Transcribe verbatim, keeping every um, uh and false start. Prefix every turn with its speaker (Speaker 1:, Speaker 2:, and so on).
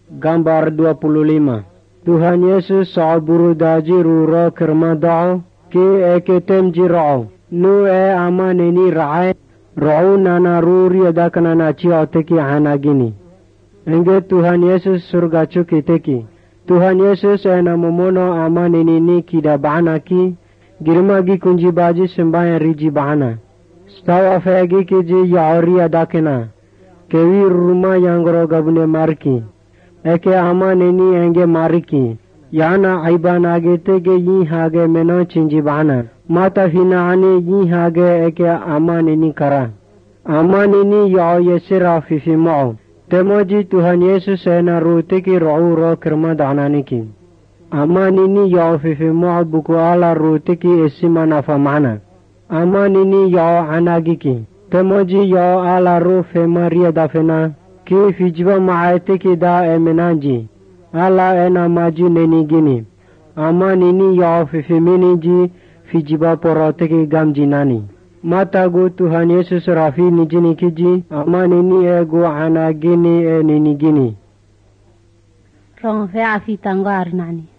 Speaker 1: Gambar dua puluh lima. Tuhan Yesus saaburu daji rura kermadao ki eketem jirao. Nu e ama neni rae rau nana ruri adakana na cia teki hanagini. Enge Tuhan Yesus surga cuki teki. Tuhan Yesus e namomono ama neni ni kida bahana ki girma gi kunji baji sembayan riji bahana. Stawa fegi ki ji yaori adakena. Kewi rumah yang goro gabune marki. Eke ama neni enge mariki. Yana aiban age tege yi hage meno chinji bahana. Mata fina ane yi hage eke ama neni kara. Ama neni yao yesira fifi mao. Temoji Tuhan Yesus ena ruteki ro'u ro kerma dananiki. Ama neni yao fifi mao buku ala ruteki esima nafa mana. Ama neni yao anagiki. Temoji yao ala ru fema ria dafena. Ki fijiba maeteki da emenanji. Ala ena maji neni gini. Ama nini yao fifi miniji fijiba poroteki gamji nani. Mata gu Tuhan Yesus rafi nijini kiji. Ama nini e gu ana gini e nini gini.
Speaker 2: Rong fea fi tanggar nani.